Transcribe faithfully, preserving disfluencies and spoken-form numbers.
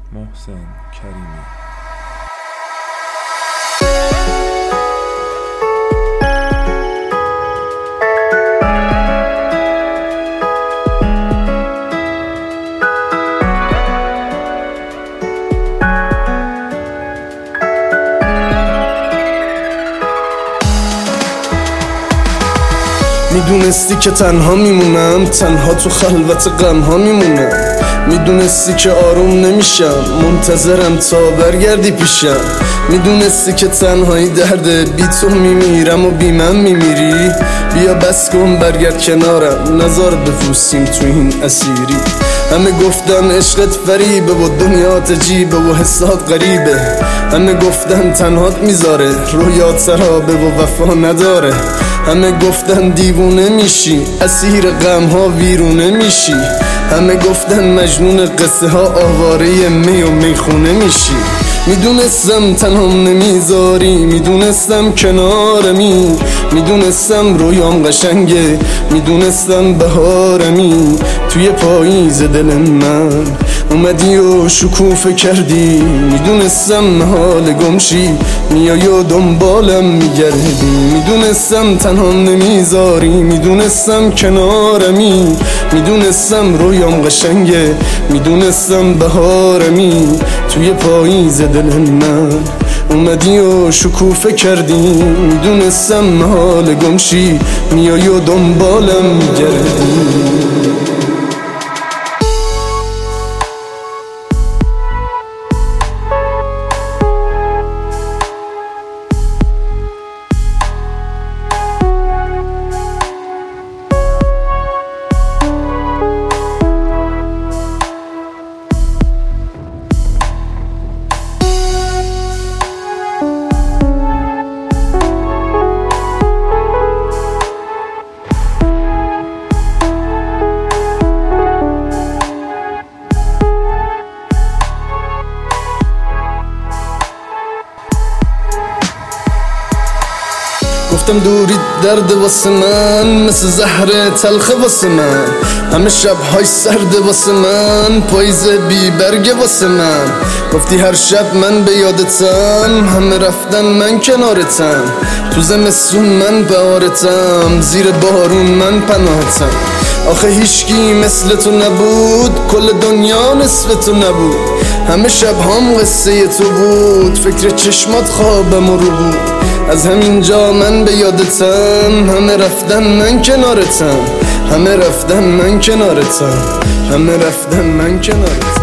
محسن کریمی. میدونستی که تنها میمونم، تنها تو خلوت غمها میمونم. میدونستی که آروم نمیشم، منتظرم تا برگردی پیشم. میدونستی که تنهایی درده، بی تو میمیرم و بی من میمیری. بیا بس کن برگرد کنارم، نزار بفروسیم تو این اسیری. همه گفتن عشقت فریبه و دنیات عجیبه و حسات غریبه. همه گفتن تنهات میذاره، رویات سرابه و وفا نداره. همه گفتن دیوونه میشی، اسیر غمها ویرونه میشی. همه گفتن مجنون قصه ها، آواره می و میخونه میشی. میدونستم تنهام نمیذاری، میدونستم کنارمی. میدونستم رویام قشنگه، میدونستم بهارمی. توی پاییز دل من اومدی و شکوفه کردی. میدونستم حال گمشی، میای و دنبالم میگردی. میدونستم تنهام نمیذاری، میدونستم کنارمی. میدونستم رویام قشنگه، میدونستم بهارمی. توی پاییز دل من اومدی و شکوفه کردی. میدونستم حال گمشی، میای و دنبالم میگردی. گفتم دوری درد واسه من، مثل زهر تلخ واسه من. همه شبهای سرد واسه من، پاییز بی برگ واسه من. گفتی هر شب من به یادتم، همه رفتن من کنارتم. تو زمستون من بهارتم، زیر بارون من پناهتم. آخه هیچکی مثل تو نبود، کل دنیا نصف تو نبود. همه شبهام قصه تو بود، فکر چشمات خوابم رو بود. از همینجا من به یادتم، همه رفتن من کنارتم. همه رفتن من کنارتم. همه رفتن من کنارتم.